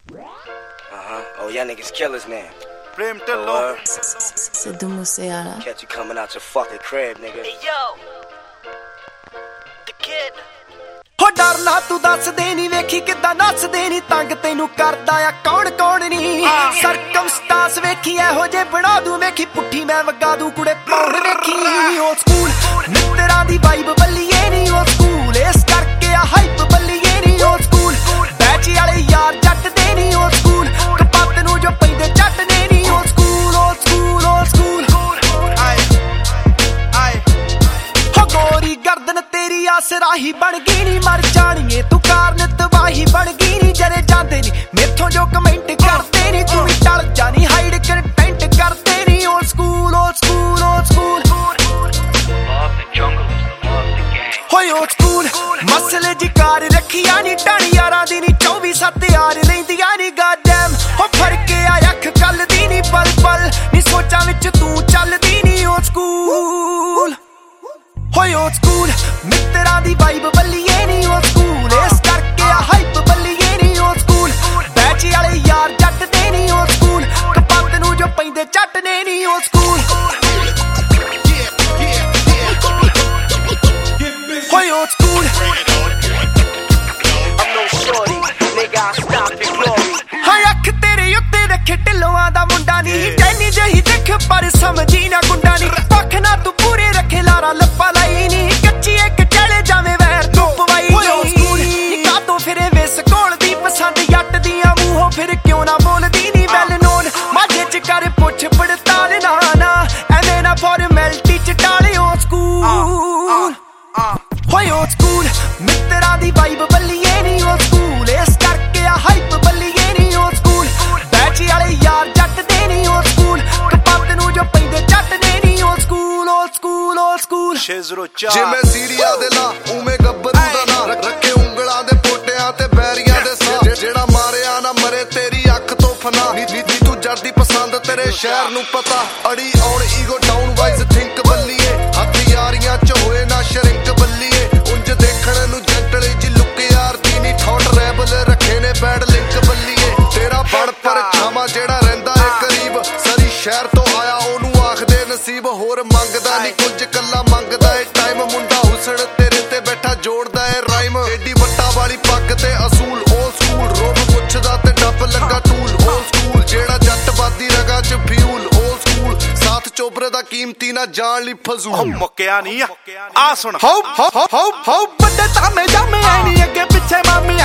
Oh, y'all niggas killers now. Prem Tillo. Sidhu Moosewala. Catch you coming out your fucking crib, nigga. Hey yo, the kid. ਹੋ ਡਰਨਾ ਤੂੰ ਦੱਸਦੇ ਨਹੀਂ ਵੇਖੀ ਕਿੱਦਾਂ ਨੱਚਦੇ ਨਹੀਂ ਤੰਗ ਤੈਨੂੰ ਕਰਦਾ ਆ ਕੌਣ ਕੌਣ ਨਹੀਂ ਸਰਕਮਸਟਾਂਸ ਵੇਖੀ ਇਹੋ ਜੇ ਬਣਾ ਦੂੰ ਵੇਖੀ ਪੁੱਠੀ ਮੈਂ ਵਗਾ ਦੂੰ ਕੁੜੇ ਪੌਣ ਵੇਖੀ ਉਹ ਸਕੂਲ ਮਿੱਤਰਾਂ ਦੀ ਵਾਈਬ ਬੱਲੀਏ ਨਹੀਂ ਉਹ ਸਕੂਲ ਇਸ ਕਰਕੇ ਆ ਹਾਈਪ ਬੱਲੀਏ ਨਹੀਂ ਉਹ ਸਕੂਲ ਬੈਚ ਵਾਲੇ ਯਾਰ ਜੱਟ ਦੇ ਨਹੀਂ ਉਹ ਸਕੂਲ ਕਪੱਤ ਨੂੰ ਜੋ ਪੈਂਦੇ ਜੱਟ ਨੇ ਨਹੀਂ ਉਹ ਸਕੂਲ ਉਹ ਸਕੂਲ ਉਹ ਸਕੂਲ ਹੋ ਗੋਰੀ ਗਰਦਨ ਤੇਰੀ ਆਸਰਾਹੀ ਬਣ ਗਈ ਨੀ ਮਰ ਜਾਣੀਏ ਤੂੰ ਕਾਰਨ ਤਬਾਹੀ ਬਣ ਗਈ ਨੀ ਜਰੇ ਜਾਂਦੇ ਨੀ ਮੇਥੋਂ ਜੋ ਕਮੈਂਟ ਕਰਦੇ ਨੀ ਤੂੰ ਵੀ ਟਲ ਜਾਣੀ ਹਾਈਡ ਕੰਟੈਂਟ ਕਰਦੇ ਨੀ old school old school old school ਹੋਏ ਓਲਡ ਸਕੂਲ ਮਸਲੇ ਜੀ ਕਾਰ ਰੱਖੀਆਂ ਨੀ ਟਾਣੀ ਯਾਰਾਂ ਦੀ ਨੀ 24/7 ਯਾਰ ਲੈਂਦੀਆਂ ਨੀ ਗਾਡਮ ਹੋ ਫਰਕ ਆ ਅੱਖ ਕੱਲ ਦੀ ਨੀ ਪਲ ਪਲ ਨੀ ਸੋਚਾਂ ਵਿੱਚ ਤੂੰ ਚੱਲਦੀ ਨੀ ਓਲਡ ਸਕੂਲ ਹੋਏ ਓਲਡ ਸਕੂਲ ਮਿੱਤਰਾਂ ਦੀ ਵਾਈਬ ਬੱਲੀਏ ਨੀ ਓਲਡ ਸਕੂਲ ਇਸ ਕਰਕੇ ਆ ਹਾਈਪ ਬੱਲੀਏ ਨੀ ਓਲਡ ਸਕੂਲ ਬੈਚ ਵਾਲੇ ਯਾਰ ਜੱਟ ਦੇ ਨੀ ਓਲਡ ਸਕੂਲ ਕਪੱਤ ਨੂੰ ਜੋ ਪੈਂਦੇ ਜੱਟ ਨੇ ਨੀ ਓਲਡ ਸਕੂਲ ਹੋਏ old school I'm no shorty, nigga, I stop your glory. ਹਾਏ ਅੱਖ ਤੇਰੇ ਉੱਤੇ ਰੱਖੇ ਢਿੱਲੋਆਂ ਦਾ ਮੁੰਡਾ ਨੀ ਟੈਨੀ ਜਿਹੀ ਦੇਖ ਪਰ ਸਮਝੀ ਨਾ ਗੁੰਡਾ ਨੀ ਪੱਖ ਨਾ ਤੂੰ ਪੂਰੇ ਰੱਖੇ ਲਾਰਾ ਲੱਪਾ ਲਾਈ ਨੀ ਕੱਚੀ ਇੱਕ ਚਲੇ ਜਾਵੇਂ ਵੈਰ ਤੂੰ ਪਵਾਈ ਨੀ ਕਾਤੋਂ ਫਿਰੇ ਵਿਸ ਕੋਲ ਦੀ ਪਸੰਦ ਜੱਟ ਦੀਆਂ ਮੂੰਹੋਂ ਫਿਰ ਕਿਉਂ ਨਾ ਬੋਲਦੀ ਨੀ ਵੈਲ ਨੋਨ ਮਾਝੇ ਚ ਕਰ ਪੁੱਛ ਪੜਤਾਲ ਨਾ ਐਵੇਂ ਨਾ ਫਾਰਮੈਲਿਟੀ ਚ ਟਾਲਿਓ ਸਕੂਲ ਹੋਏ ਓਲਡ ਸਕੂਲ ਮਿੱਤਰਾਂ ਦੀ ਵਾਈਬ ਬੱਲੀਏ ਨੀ ਓਲਡ ਸਕੂਲ ਇਸ ਕਰਕੇ ਆ ਹਾਈਪ ਬੱਲੀਏ ਨੀ ਓਲਡ ਸਕੂਲ ਬੈਚ ਵਾਲੇ ਯਾਰ ਜੱਟ ਦੇ ਨੀ ਓਲਡ ਸਕੂਲ ਕਪੱਤ ਨੂੰ ਜੋ ਪੈਂਦੇ ਜੱਟ ਨੇ ਨੀ old school old school old school 604 ਜਿਵੇਂ ਸੀਰੀਆ ਦੇ ਲਾ ਉਵੇਂ ਗੱਭਰੂ ਦਾ ਨਾਂ ਰੱਖੇ ਉਂਗਲਾਂ ਦੇ ਪੋਟਿਆਂ ਤੇ ਬੈਰੀਆਂ ਦੇ ਸਾਹ ਜਿਹੜਾ ਮਾਰਿਆ ਨਾ ਮਰੇ ਤੇਰੀ ਅੱਖ ਤੋਂ ਫਨਾ ਨੀ ਤੂੰ ਜੱਟ ਦੀ ਪਸੰਦ ਤੇਰੇ ਸ਼ਹਿਰ ਨੂੰ ਪਤਾ ਅੜੀ ਔਰ ਈਗੋ ਡਾਊਨ ਵਾਈਜ਼ ਥਿੰਕ ਬੱਲੀਏ ਹੱਥ ਯਾਰੀਆਂ ਚ ਹੋਏ ਨਾ ਸ਼ਰਿੰਕ ਬੱਲੀਏ ਉਂਝ ਦੇਖਣ ਨੂੰ ਜੈਂਟਲੀ ਜੀ ਲੁੱਕ ਯਾਰ ਦੀ ਨੀ ਠੋਟ ਰੈਬਲ ਰੱਖੇ ਨੇ ਬੈਡ ਲਿੰਕ ਬੱਲੀਏ ਤੇਰਾ ਬਣ ਪਰ ਛਾਵਾਂ ਜਿਹੜਾ ਰਹਿੰਦਾ ਏ ਕਰੀਬ ਸਰੀ ਸ਼ਹਿਰ ਤੋਂ ਆਇਆ ਉਹਨੂੰ ਆਖਦੇ ਨਸੀਬ ਹੋਰ ਮੰਗਦਾ ਨੀ ਕੁਝ ਕੱਲਾ ਮੰਗਦਾ ਏ ਟਾਈਮ ਮੁੰਡਾ ਹੁਸਨ ਤੇਰੇ ਤੇ ਬੈਠਾ ਜੋੜਦਾ ਏ ਰਾਈਮ ਏਡੀ ਵੱਟਾ ਵਾਲੀ ਪੱਗ ਤੇ ਅਸੂਲ ਓਲਡ ਸਕੂਲ ਰੋਬ ਪੁੱਛਦਾ ਤੇ ਡੱਬ ਲੱਗਾ ਟੂਲ ਓਲਡ ਸਕੂਲ ਜਿਹੜਾ ਜੱਟ ਬਾਦੀ ਰਗਾ ਚ ਫਿਊਲ ਓਲਡ ਸਕੂਲ ਸਾਥ ਚੋਬਰੇ ਦਾ ਕੀਮਤੀ ਨਾ ਜਾਣ ਲਈ ਫਜ਼ੂਲ ਮੁੱਕਿਆ ਨਹੀਂ ਆ ਸੁਣ ਹਾਉ ਵੱਡੇ ਤਾਮੇ ਜਾਮੇ ਐ ਨੀ ਅੱਗੇ ਪਿੱਛੇ ਮਾਮੀ